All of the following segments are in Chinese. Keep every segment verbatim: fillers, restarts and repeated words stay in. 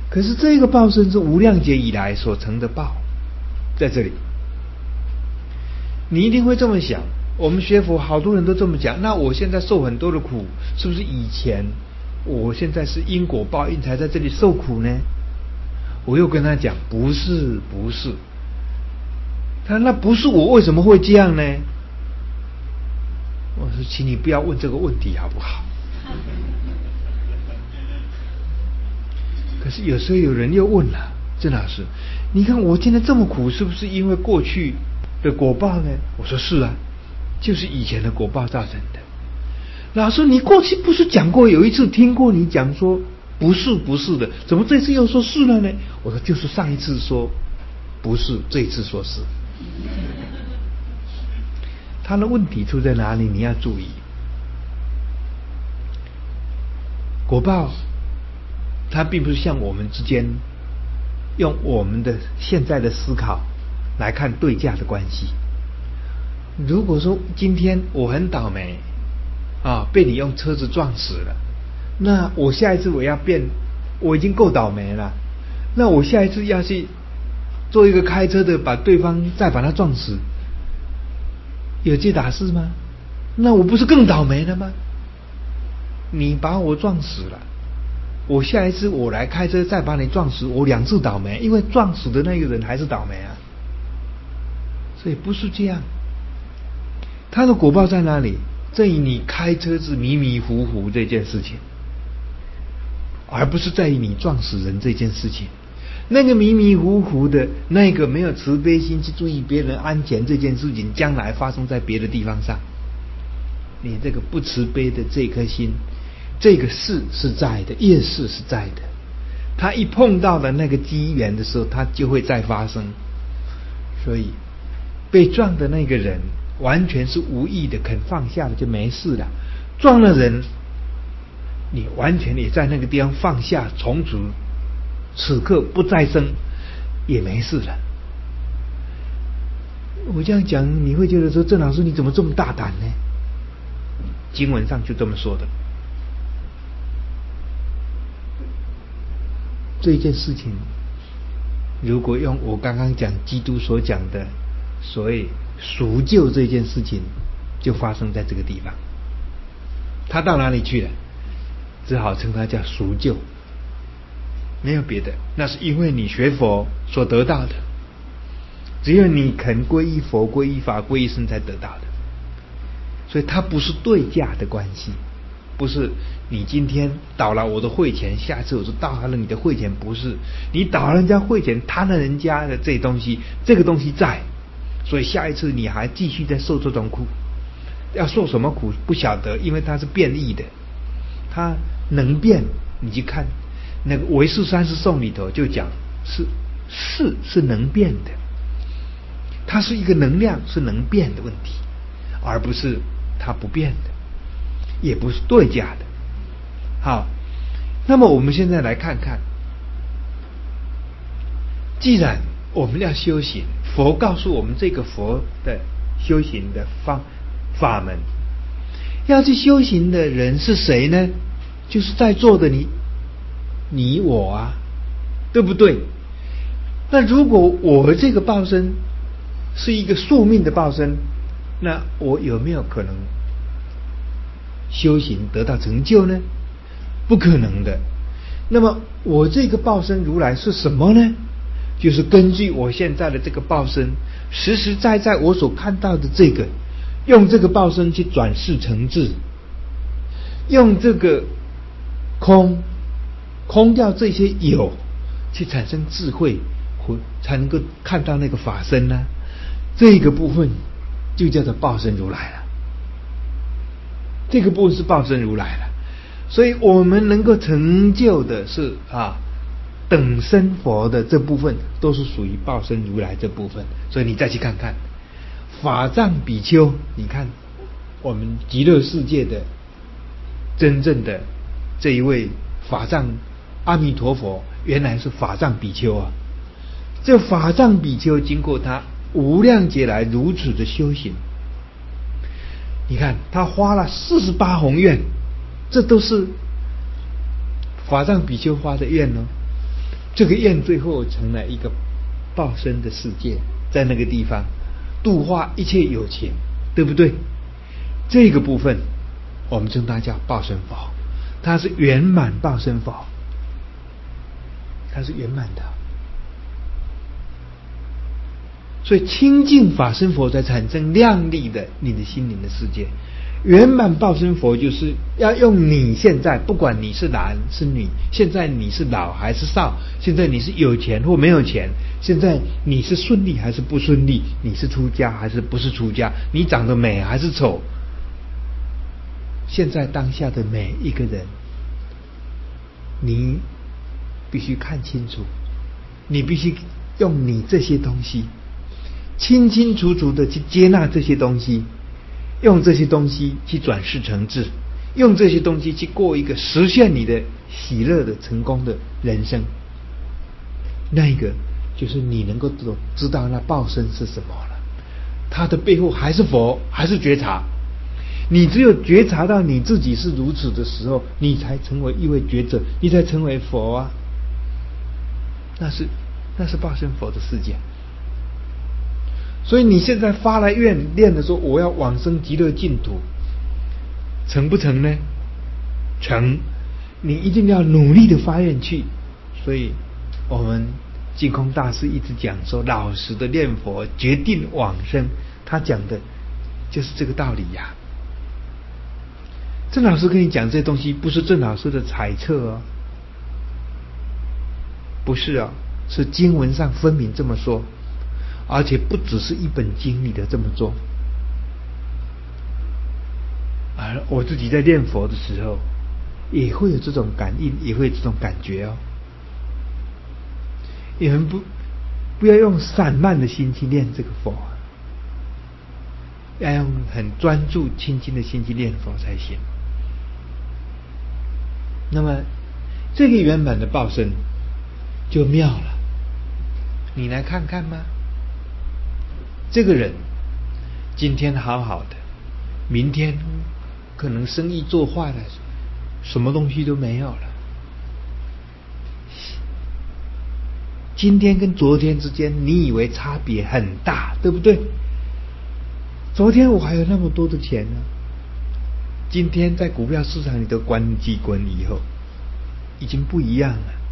可是这个报身是无量劫以来所成的报，在这里，你一定会这么想。我们学佛好多人都这么讲，那我现在受很多的苦，是不是以前我现在是因果报应才在这里受苦呢？我又跟他讲，不是不是。他那不是我为什么会这样呢？我说，请你不要问这个问题好不好？可是有时候有人又问了，郑老师，你看我现在这么苦，是不是因为过去的果报呢？我说是啊，就是以前的果报造成的。老师，你过去不是讲过，有一次听过你讲说不是不是的，怎么这次又说是了呢？我说就是上一次说不是，这一次说是。他的问题出在哪里？你要注意，果报它并不是像我们之间用我们的现在的思考来看对价的关系。如果说今天我很倒霉啊，被你用车子撞死了，那我下一次我要变，我已经够倒霉了，那我下一次要去做一个开车的，把对方再把他撞死，有这打事吗？那我不是更倒霉了吗？你把我撞死了，我下一次我来开车再把你撞死，我两次倒霉，因为撞死的那个人还是倒霉啊。所以不是这样，他的果报在哪里？在于你开车子迷迷糊糊这件事情，而不是在于你撞死人这件事情。那个迷迷糊糊的，那个没有慈悲心去注意别人安全这件事情，将来发生在别的地方上，你这个不慈悲的这颗心，这个事是在的，业事是在的，他一碰到了那个机缘的时候，他就会再发生。所以被撞的那个人完全是无意的，肯放下了就没事了。撞了人，你完全也在那个地方放下，从此此刻不再生，也没事了。我这样讲，你会觉得说，郑老师你怎么这么大胆呢？经文上就这么说的。这件事情，如果用我刚刚讲基督所讲的所谓赎救这件事情，就发生在这个地方。他到哪里去了？只好称他叫赎救，没有别的，那是因为你学佛所得到的，只有你肯皈依佛、皈依法、皈依僧才得到的。所以它不是对价的关系，不是你今天倒了我的汇钱，下次我就倒了你的汇钱，不是你倒了人家汇钱，贪了人家的这东西，这个东西在，所以下一次你还继续在受这种苦。要受什么苦不晓得，因为它是变异的，它能变。你去看那个唯识三十颂里头就讲，是是是能变的，它是一个能量，是能变的问题，而不是它不变的，也不是对价的。好，那么我们现在来看看，既然我们要修行，佛告诉我们这个佛的修行的方法门，要去修行的人是谁呢？就是在座的你你我啊，对不对？那如果我这个报身是一个宿命的报身，那我有没有可能修行得到成就呢？不可能的。那么我这个报身如来是什么呢？就是根据我现在的这个报身，实实在在我所看到的这个，用这个报身去转世成智，用这个空空掉这些有，去产生智慧，才能够看到那个法身呢、啊。这个部分就叫做报身如来了。这个部分是报身如来了，所以我们能够成就的是啊，等身佛的这部分都是属于报身如来这部分。所以你再去看看法藏比丘，你看我们极乐世界的真正的这一位法藏阿弥陀佛，原来是法藏比丘啊。这法藏比丘经过他无量劫来如此的修行，你看他花了四十八宏愿，这都是法藏比丘花的愿哦。 这个愿最后成了一个报身的世界，在那个地方度化一切有情，对不对？这个部分我们称它叫报身佛，它是圆满报身佛，它是圆满的。所以清净法身佛才产生亮丽的你的心灵的世界。圆满报身佛就是要用你现在，不管你是男是女，现在你是老还是少，现在你是有钱或没有钱，现在你是顺利还是不顺利，你是出家还是不是出家，你长得美还是丑，现在当下的每一个人，你必须看清楚，你必须用你这些东西清清楚楚的去接纳这些东西，用这些东西去转世成智，用这些东西去过一个实现你的喜乐的成功的人生。那一个就是你能够知道那报身是什么了，它的背后还是佛，还是觉察。你只有觉察到你自己是如此的时候，你才成为一位觉者，你才成为佛啊。那是那是报身佛的世界。所以你现在发来愿念的说我要往生极乐净土，成不成呢？成。你一定要努力的发愿去。所以我们净空大师一直讲说，老实的念佛决定往生，他讲的就是这个道理呀、啊。郑老师跟你讲这些东西，不是郑老师的猜测哦，不是啊、哦，是经文上分明这么说，而且不只是一本经里的这么做。而我自己在念佛的时候，也会有这种感应，也会有这种感觉哦。你们不不要用散漫的心去念这个佛，要用很专注、清净的心去念佛才行。那么这个圆满的报身就妙了，你来看看吗？这个人今天好好的，明天可能生意做坏了，什么东西都没有了。今天跟昨天之间，你以为差别很大，对不对？昨天我还有那么多的钱呢，今天在股票市场里头关机关以后，已经不一样了。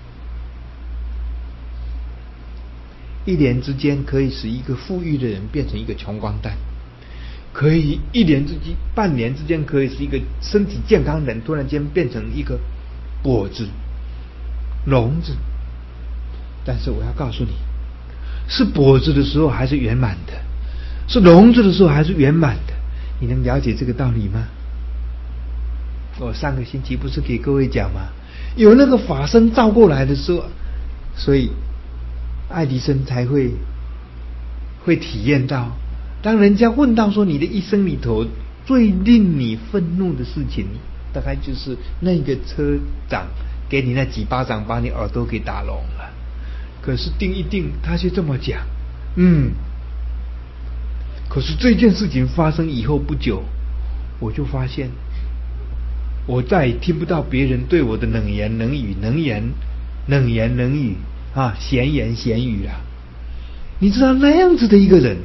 一年之间可以使一个富裕的人变成一个穷光蛋，可以一年之间、半年之间可以使一个身体健康的人突然间变成一个跛子、聋子。但是我要告诉你，是跛子的时候还是圆满的，是聋子的时候还是圆满的。你能了解这个道理吗？我上个星期不是给各位讲吗？有那个法身照过来的时候，所以爱迪生才会会体验到，当人家问到说你的一生里头最令你愤怒的事情，大概就是那个车长给你那几巴掌把你耳朵给打聋了。可是定一定他就这么讲，嗯，可是这件事情发生以后不久，我就发现我再也听不到别人对我的冷言冷语、冷言冷言冷语啊，闲言闲语啊。你知道那样子的一个人，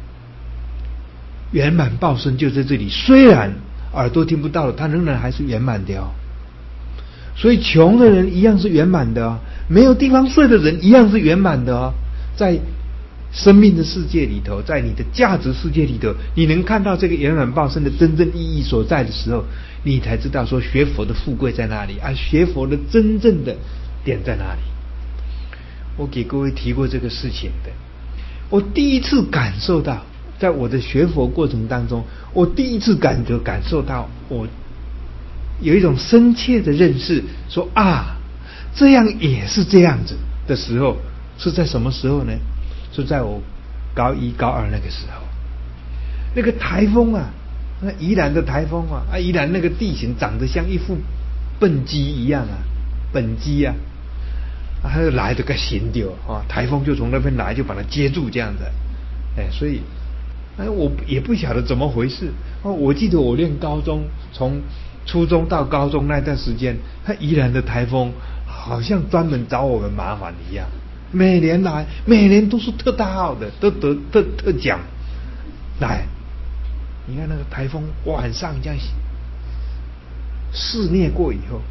圆满报身就在这里。虽然耳朵听不到了，他仍然还是圆满的哦。所以穷的人一样是圆满的哦，没有地方睡的人一样是圆满的哦。在生命的世界里头，在你的价值世界里头，你能看到这个圆满报身的真正意义所在的时候，你才知道说学佛的富贵在哪里，而学佛的真正的点在哪里。我给各位提过这个事情的，我第一次感受到，在我的学佛过程当中，我第一次感觉感受到，我有一种深切的认识，说啊，这样也是这样子的时候，是在什么时候呢？是在我高一高二那个时候，那个台风啊，那宜兰的台风啊，啊宜兰那个地形长得像一副笨鸡一样啊，笨鸡啊，啊还有来的个形掉啊，台风就从那边来，就把它接住这样子，哎，所以哎我也不晓得怎么回事哦，我记得我念高中，从初中到高中那段时间，它宜兰的台风好像专门找我们麻烦一样。每年来，每年都是特大号的，都得特特奖。来，你看那个台风晚上这样肆虐过以后，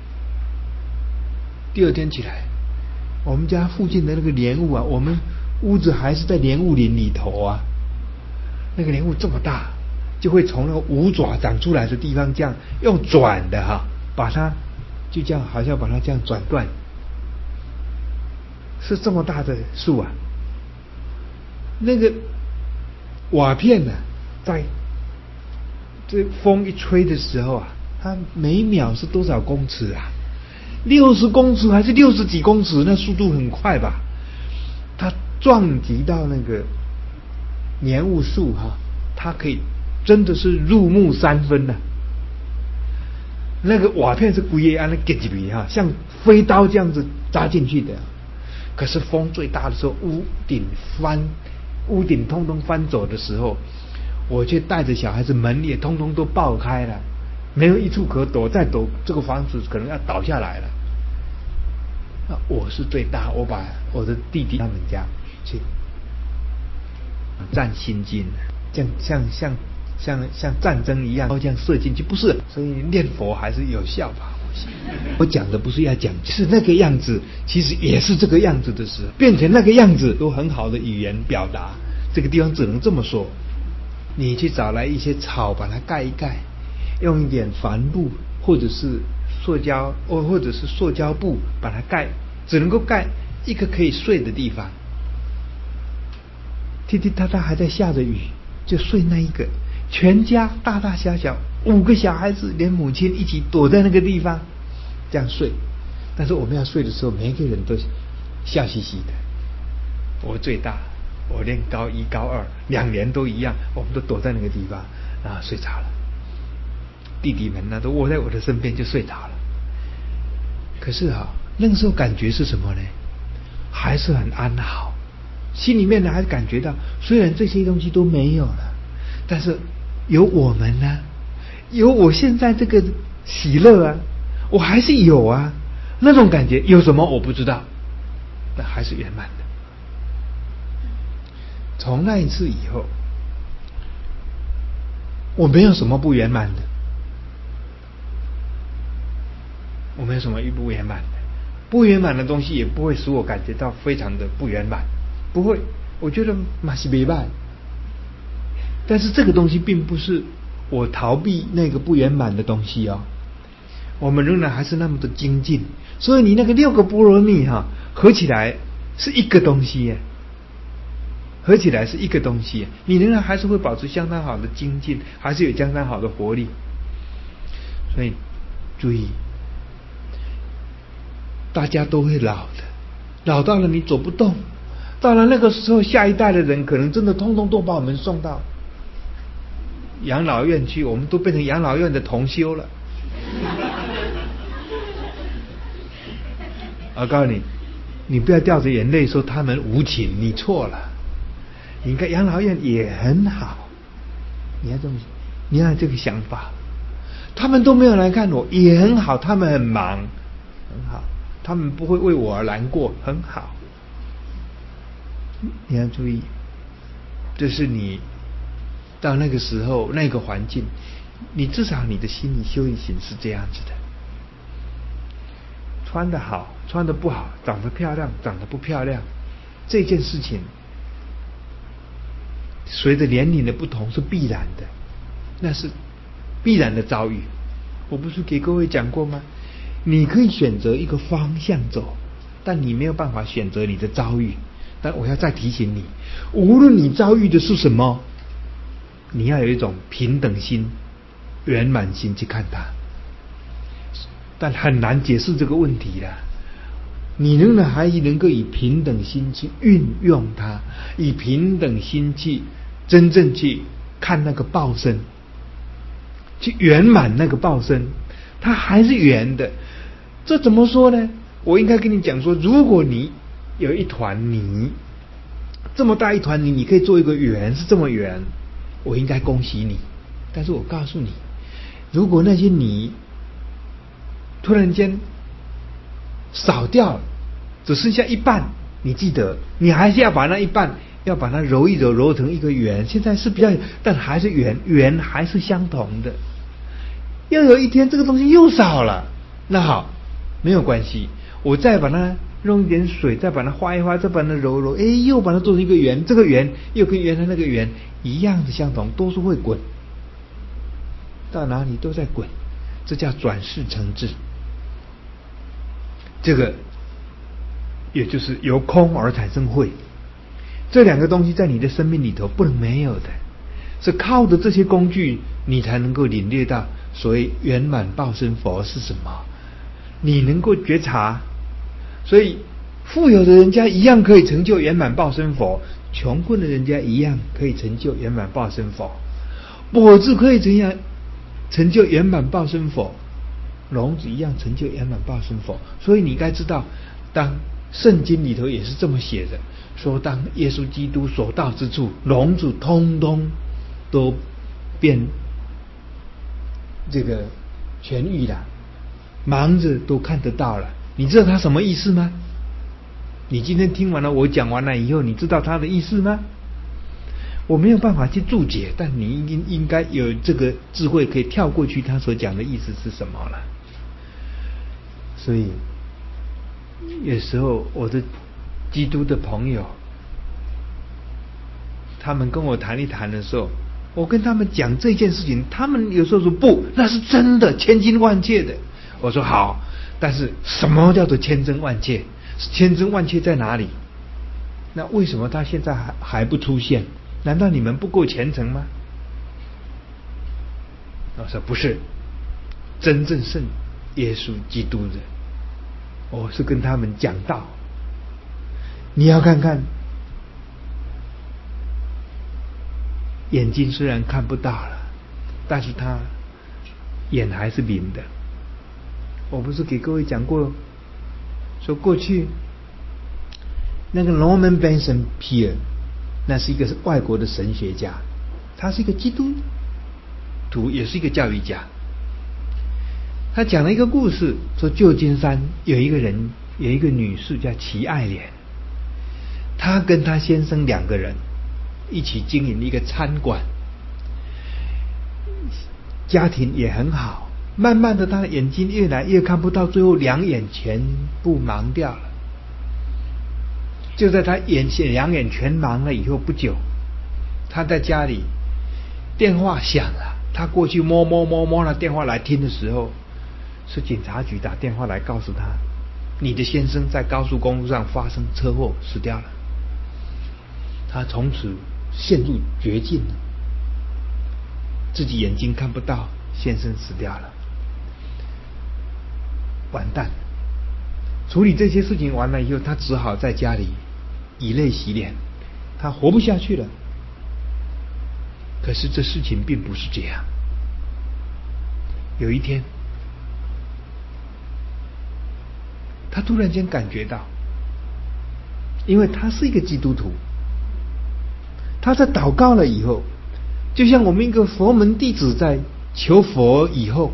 第二天起来，我们家附近的那个莲雾啊，我们屋子还是在莲雾林里头啊。那个莲雾这么大，就会从那个五爪长出来的地方，这样用转的哈，把它就这样好像把它这样转断。是这么大的树啊，那个瓦片呢、啊，在这风一吹的时候啊，它每秒是多少公尺啊？六十公尺还是六十几公尺？那速度很快吧？它撞击到那个莲雾树哈、啊，它可以真的是入木三分呐、啊。那个瓦片是龟叶安那给几笔哈，像飞刀这样子扎进去的。可是风最大的时候，屋顶翻，屋顶通通翻走的时候，我却带着小孩子，门也通通都爆开了，没有一处可躲，再躲这个房子可能要倒下来了。那我是最大，我把我的弟弟他们家去战心经，像像像像像战争一样，这样射进去，不是？所以念佛还是有效吧。我讲的不是要讲是那个样子，其实也是这个样子的时候，变成那个样子都很好的语言表达。这个地方只能这么说，你去找来一些草把它盖一盖，用一点帆布或者是塑胶或或者是塑胶布把它盖，只能够盖一个可以睡的地方。滴滴答答还在下着雨，就睡那一个，全家大大小小五个小孩子连母亲一起躲在那个地方这样睡。但是我们要睡的时候，每一个人都笑嘻嘻的。我最大，我念高一高二两年都一样，我们都躲在那个地方啊睡着了。弟弟们呢都窝在我的身边就睡着了。可是啊，那个时候感觉是什么呢？还是很安好，心里面呢还是感觉到，虽然这些东西都没有了，但是有我们呢，有我现在这个喜乐啊，我还是有啊，那种感觉有什么我不知道，但还是圆满的。从那一次以后，我没有什么不圆满的，我没有什么不圆满的，不圆满的东西也不会使我感觉到非常的不圆满，不会，我觉得嘛是没办。但是这个东西并不是我逃避那个不圆满的东西哦，我们仍然还是那么的精进。所以你那个六个波罗蜜哈、啊，合起来是一个东西耶，合起来是一个东西，你仍然还是会保持相当好的精进，还是有相当好的活力。所以注意，大家都会老的，老到了你走不动，到了那个时候，下一代的人可能真的通通都把我们送到养老院去，我们都变成养老院的同修了。我告诉你，你不要掉着眼泪说他们无情，你错了。你看养老院也很好，你要这么，你要这个想法，他们都没有来看我，也很好，他们很忙，很好，他们不会为我而难过，很好。你要注意，这是你到那个时候那个环境，你至少你的心理修行是这样子的。穿得好，穿得不好，长得漂亮，长得不漂亮，这件事情随着年龄的不同是必然的，那是必然的遭遇。我不是给各位讲过吗？你可以选择一个方向走，但你没有办法选择你的遭遇。但我要再提醒你，无论你遭遇的是什么，你要有一种平等心、圆满心去看它。但很难解释这个问题了。你仍然还能够以平等心去运用它，以平等心去真正去看那个报身，去圆满那个报身，它还是圆的。这怎么说呢？我应该跟你讲说，如果你有一团泥，这么大一团泥，你可以做一个圆，是这么圆，我应该恭喜你。但是我告诉你，如果那些泥突然间少掉了，只剩下一半。你记得，你还是要把那一半要把它揉一揉，揉成一个圆。现在是比较，但还是圆，圆还是相同的。又有一天这个东西又少了，那好，没有关系，我再把它用一点水，再把它画一画，再把它揉揉，哎，又把它做成一个圆。这个圆又跟原来那个圆一样的相同，都是会滚，到哪里都在滚，这叫转世成智。这个也就是由空而产生慧，这两个东西在你的生命里头不能没有的，是靠着这些工具你才能够领略到所谓圆满报身佛是什么，你能够觉察。所以富有的人家一样可以成就圆满报身佛，穷困的人家一样可以成就圆满报身佛，跛子可以怎样成就圆满报身佛，聋子一样成就圆满报身佛。所以你该知道，当圣经里头也是这么写的，说当耶稣基督所到之处，聋子通通都变这个痊愈了，盲子都看得到了。你知道他什么意思吗？你今天听完了我讲完了以后，你知道他的意思吗？我没有办法去注解，但你应应该有这个智慧可以跳过去他所讲的意思是什么了。所以有时候我的基督的朋友，他们跟我谈一谈的时候，我跟他们讲这件事情，他们有时候说不，那是真的，千真万确的。我说好，但是什么叫做千真万确？千真万确在哪里？那为什么他现在还还不出现？难道你们不够虔诚吗？我说不是，真正是耶稣基督的。我是跟他们讲道，你要看看，眼睛虽然看不到了，但是他眼还是明的。我不是给各位讲过，说过去那个 Norman Benson Peale， 那是一个外国的神学家，他是一个基督徒，也是一个教育家。他讲了一个故事，说旧金山有一个人，有一个女士叫齐爱莲，她跟她先生两个人一起经营一个餐馆，家庭也很好。慢慢的，她的眼睛越来越看不到，最后两眼全部盲掉了。就在她眼前两眼全盲了以后不久，她在家里电话响了，她过去摸摸摸摸了电话来听的时候，是警察局打电话来告诉他，你的先生在高速公路上发生车祸死掉了。他从此陷入绝境了，自己眼睛看不到，先生死掉了，完蛋。处理这些事情完了以后，他只好在家里以泪洗脸，他活不下去了。可是这事情并不是这样。有一天，他突然间感觉到，因为他是一个基督徒，他在祷告了以后，就像我们一个佛门弟子在求佛以后，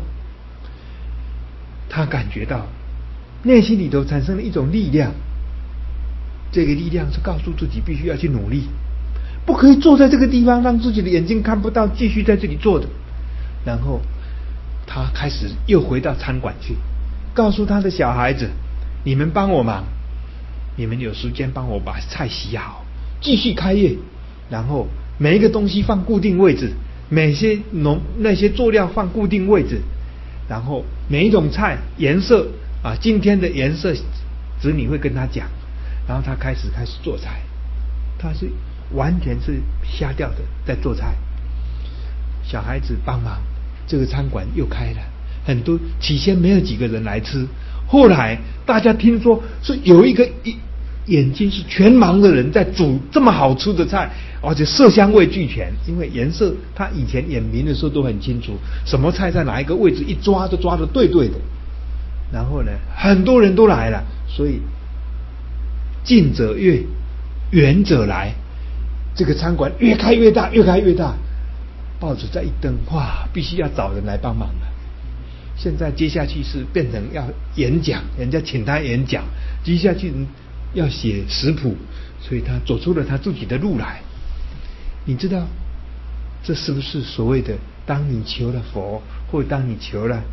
他感觉到内心里头产生了一种力量，这个力量是告诉自己必须要去努力，不可以坐在这个地方让自己的眼睛看不到，继续在这里坐着。然后他开始又回到餐馆去，告诉他的小孩子，你们帮我忙，你们有时间帮我把菜洗好，继续开业。然后每一个东西放固定位置，每些农那些佐料放固定位置，然后每一种菜颜色啊，今天的颜色子女会跟他讲，然后他开始开始做菜，他是完全是瞎掉的在做菜。小孩子帮忙，这个餐馆又开了，很多起先没有几个人来吃，后来大家听说是有一个一眼睛是全盲的人在煮这么好吃的菜，而且色香味俱全。因为颜色他以前眼明的时候都很清楚，什么菜在哪一个位置，一抓就抓得对对的。然后呢，很多人都来了，所以近者悦，远者来，这个餐馆越开越大，越开越大。报纸再一登，哇，必须要找人来帮忙了。 现在接下去是变成要演讲，人家请他演讲，接下去要写食谱，所以他走出了他自己的路来。你知道这是不是所谓的当你求了佛，或者当你求了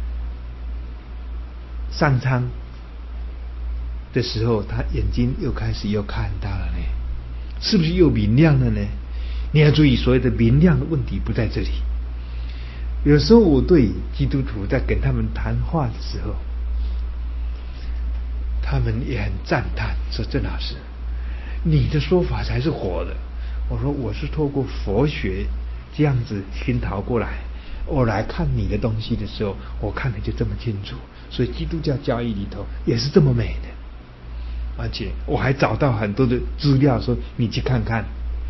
上苍的时候，他眼睛又开始又看到了呢？是不是又明亮了呢？你要注意，所谓的明亮的问题不在这里。有时候我对基督徒在跟他们谈话的时候，他们也很赞叹，说郑老师，你的说法才是活的。我说我是透过佛学这样子熏陶过来，我来看你的东西的时候，我看的就这么清楚。所以基督教教义里头也是这么美的，而且我还找到很多的资料，说你去看看。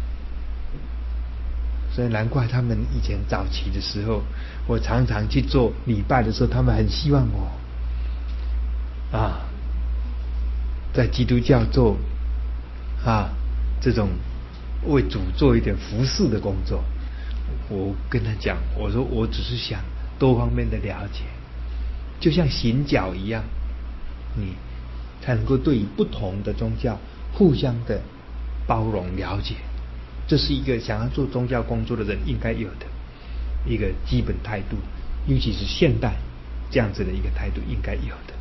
所以难怪他们以前早期的时候，我常常去做礼拜的时候，他们很希望我啊，在基督教做啊这种为主做一点服侍的工作。我跟他讲，我说我只是想多方面的了解，就像行脚一样，你才能够对于不同的宗教互相的包容了解。这是一个想要做宗教工作的人应该有的一个基本态度，尤其是现代这样子的一个态度应该有的。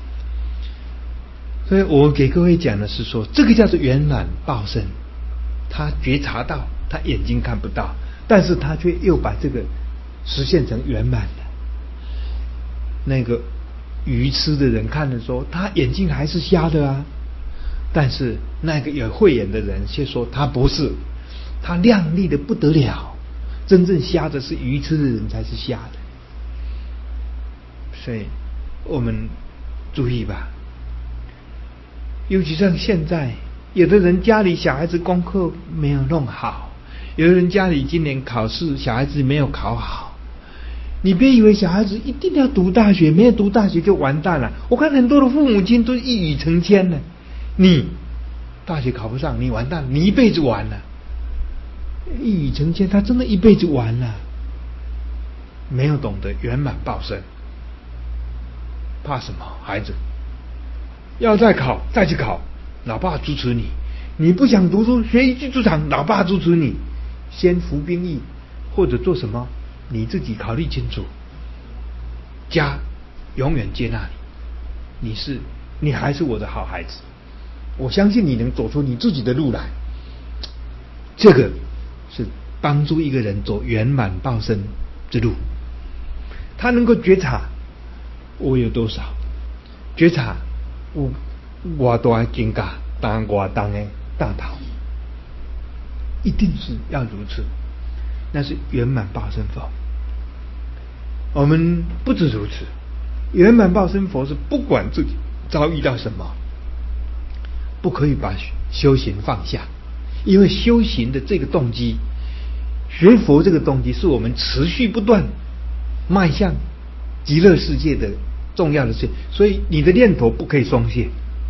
所以我给各位讲的是说，这个叫做圆满报身。他觉察到他眼睛看不到，但是他却又把这个实现成圆满了。那个愚痴的人看的时候，他眼睛还是瞎的啊，但是那个有慧眼的人却说他不是，他亮丽的不得了，真正瞎的是愚痴的人才是瞎的。所以我们注意吧，尤其像现在有的人家里小孩子功课没有弄好，有的人家里今年考试小孩子没有考好，你别以为小孩子一定要读大学，没有读大学就完蛋了。我看很多的父母亲都一语成谶了，你大学考不上你完蛋，你一辈子完了。一语成谶，他真的一辈子完了，没有懂得圆满报身。怕什么？孩子要再考再去考，老爸支持你。你不想读书，学一技之长，老爸支持你。先服兵役或者做什么，你自己考虑清楚。家永远接纳你，你是你还是我的好孩子。我相信你能走出你自己的路来。这个是帮助一个人走圆满报身之路。他能够觉察我有多少，觉察我我多爱金嘎当我当的大头，一定是要如此。那是圆满报身佛。我们不止如此，圆满报身佛是不管自己遭遇到什么，不可以把修行放下，因为修行的这个动机，学佛这个动机，是我们持续不断迈向极乐世界的重要的事，所以你的念头不可以松懈。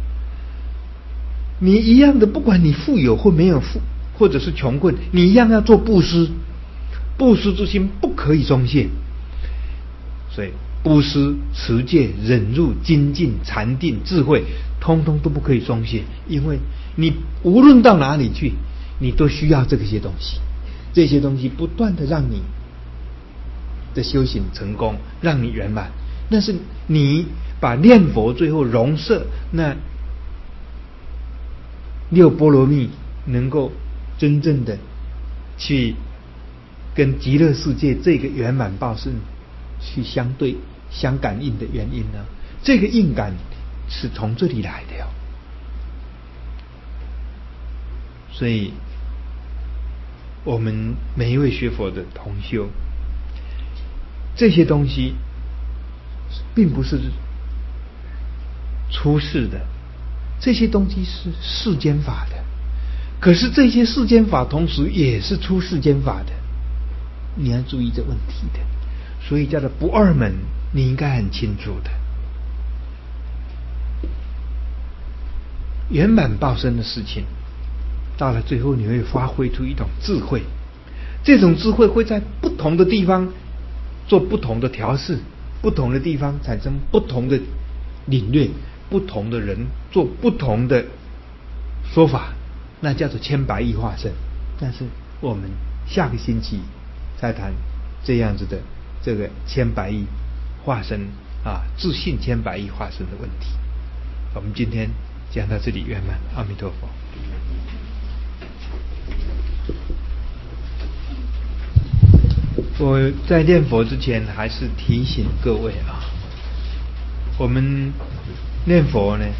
你一样的，不管你富有或没有富，或者是穷困，你一样要做布施，布施之心不可以松懈。所以布施、持戒、忍辱、精进、禅定、智慧，通通都不可以松懈，因为你无论到哪里去，你都需要这些东西，这些东西不断的让你的修行成功，让你圆满。那是你把念佛最后融摄那六波罗蜜，能够真正的去跟极乐世界这个圆满报身去相对相感应的原因呢？这个应感是从这里来的哟。所以我们每一位学佛的同修，这些东西并不是出世的，这些东西是世间法的，可是这些世间法同时也是出世间法的，你要注意这问题的。所以叫做不二门，你应该很清楚的。圆满报身的事情，到了最后你会发挥出一种智慧，这种智慧会在不同的地方做不同的调试， 不同的地方产生不同的领略，不同的人做不同的说法，那叫做千百亿化身。但是我们下个星期再谈这样子的这个千百亿化身啊，自信千百亿化身的问题。我们今天讲到这里圆满，阿弥陀佛。我在念佛之前，还是提醒各位啊，我们念佛呢，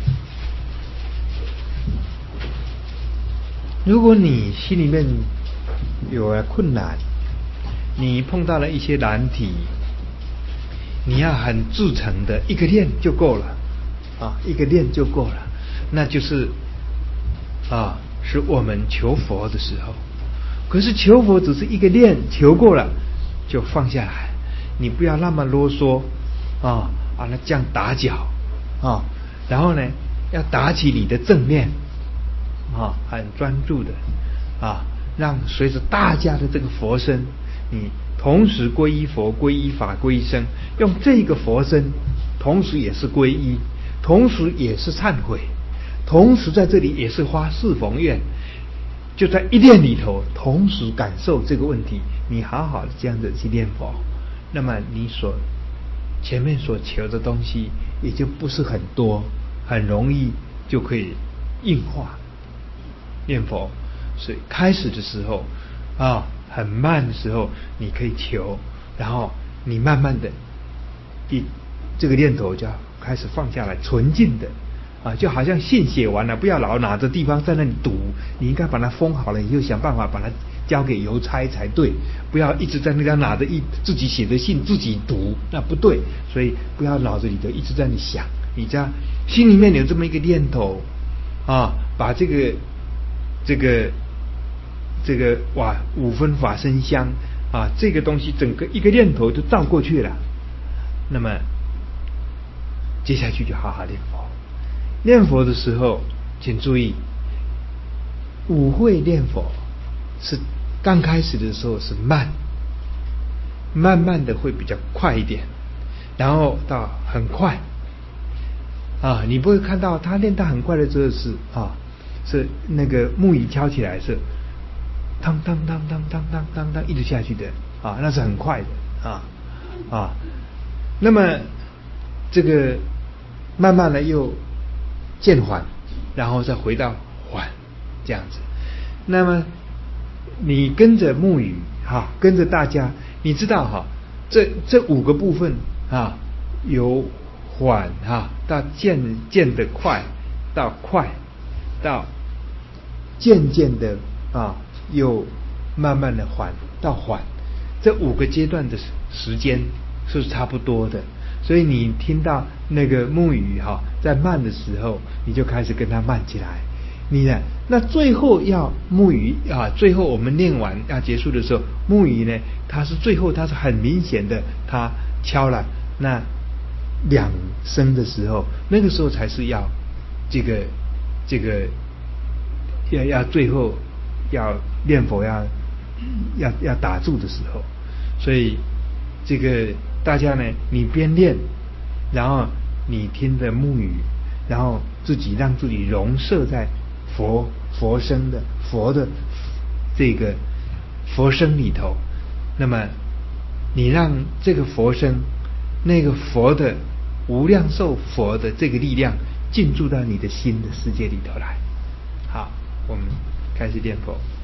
如果你心里面有了困难，你碰到了一些难题，你要很至诚的一个念就够了啊，一个念就够了，那就是啊，是我们求佛的时候。可是求佛只是一个念，求过了就放下来，你不要那么啰嗦啊啊，那这样打搅啊，然后呢，要打起你的正念啊，很专注的啊，让随着大家的这个佛声，你同时皈依佛、皈依法、皈依僧，用这个佛声，同时也是皈依，同时也是忏悔，同时在这里也是发四弘愿。就在一念里头同时感受这个问题，你好好的这样子去念佛，那么你所前面所求的东西也就不是很多，很容易就可以应化。念佛是开始的时候啊，很慢的时候你可以求，然后你慢慢的一这个念头就要开始放下来，纯净的啊，就好像信写完了，不要老拿着地方在那里读，你应该把它封好了以后，想办法把它交给邮差才对，不要一直在那边拿着一自己写的信自己读，那不对。所以不要脑子里头一直在那里想，你这样心里面有这么一个念头啊，把这个这个这个哇五分法身香啊，这个东西整个一个念头就照过去了，那么接下去就好好念佛。念佛的时候请注意，五会念佛是刚开始的时候是慢，慢慢的会比较快一点，然后到很快啊，你不会看到他念到很快的时候是啊，是那个木鱼敲起来是当当当当当当当当一直下去的啊，那是很快的啊啊，那么这个慢慢的又渐缓，然后再回到缓这样子。那么你跟着木鱼哈，跟着大家，你知道哈，这这五个部分啊，由缓哈到渐渐的快，到快，到渐渐的啊又慢慢的缓到缓，这五个阶段的时间是差不多的。所以你听到那个木鱼哈在慢的时候，你就开始跟它慢起来。你呢？那最后要木鱼啊，最后我们念完要结束的时候，木鱼呢，它是最后它是很明显的，它敲了那两声的时候，那个时候才是要这个这个要要最后要念佛要要要打住的时候，所以这个大家呢，你边念，然后你听着木鱼，然后自己让自己融摄在佛佛声的佛的这个佛声里头，那么你让这个佛声那个佛的无量寿佛的这个力量进驻到你的心的世界里头来。好，我们开始念佛。